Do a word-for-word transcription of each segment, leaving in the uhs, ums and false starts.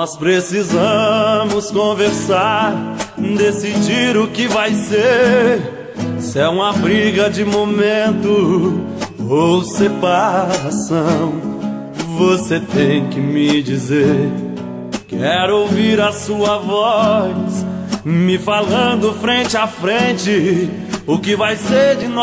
Nós precisamos conversar, decidir o que vai ser. Se é uma briga de momento ou separação, você tem que me dizer. Quero ouvir a sua voz me falando frente a frente o que vai ser de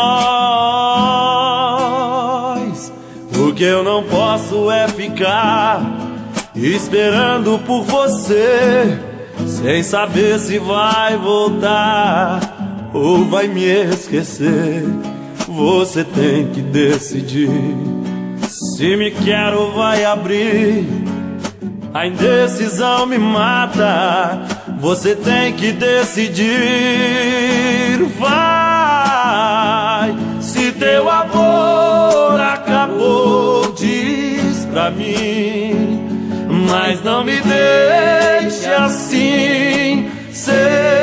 nós. O que eu não posso é ficar esperando por você, sem saber se vai voltar ou vai me esquecer. Você tem que decidir se me quer ou vai abrir. A indecisão me mata, você tem que decidir. Vai, se teu amor acabou, diz pra mim, mas não me deixe assim. Sei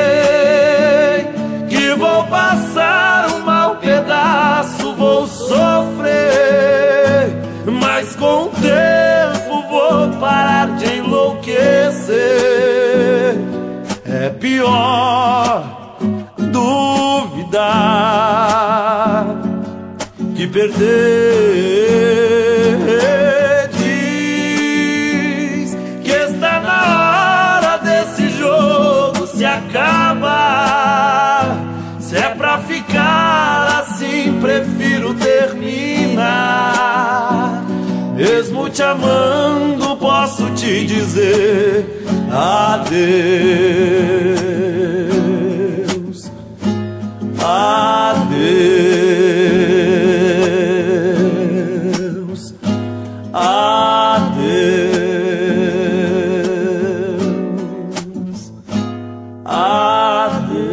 que vou passar um mau pedaço, vou sofrer, mas com o tempo vou parar de enlouquecer. É pior duvidar que perder. Diz que está na hora desse jogo se acabar. Se é pra ficar assim, prefiro terminar. Mesmo te amando, posso te dizer adeus, adeus, adeus, adeus.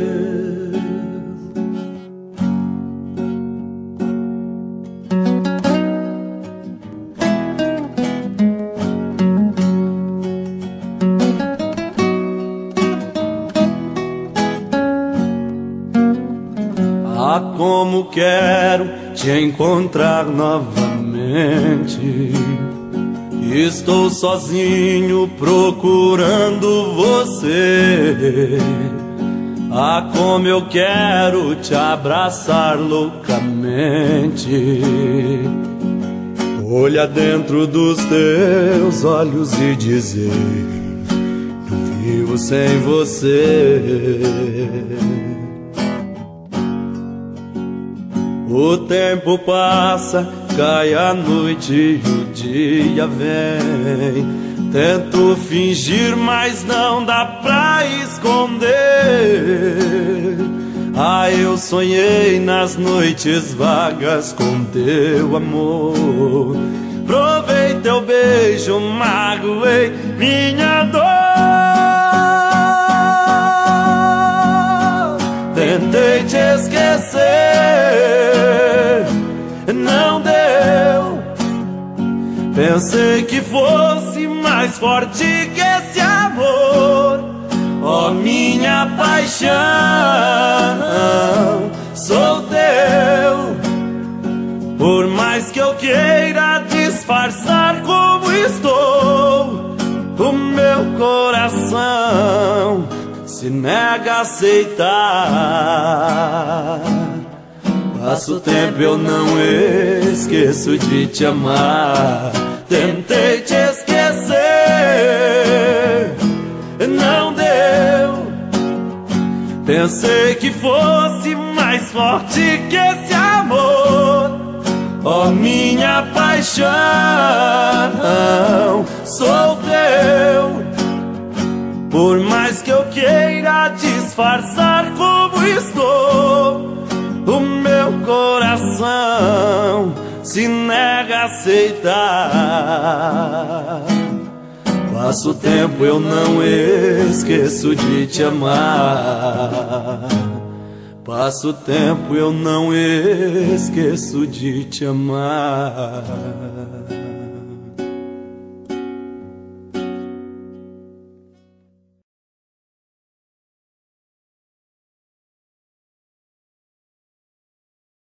Ah, como quero te encontrar novamente. Estou sozinho procurando você. Ah, como eu quero te abraçar loucamente. Olhar dentro dos teus olhos e dizer: não vivo sem você. O tempo passa, cai a noite e o dia vem. Tento fingir, mas não dá pra esconder. Ah, eu sonhei nas noites vagas com teu amor. Provei teu beijo, magoei minha dor. Tentei te esquecer, não deu. Pensei que fosse mais forte que esse amor. Oh, minha paixão, sou teu. Por mais que eu queira disfarçar como estou, o meu coração se nega a aceitar. Passa o tempo, eu não esqueço de te amar. Tentei te esquecer, não deu. Pensei que fosse mais forte que esse amor. Oh, minha paixão, sou teu. Por mais que eu queira disfarçar como estou, o meu coração se nega a aceitar. Passa o tempo, eu não esqueço de te amar. Passa o tempo, eu não esqueço de te amar.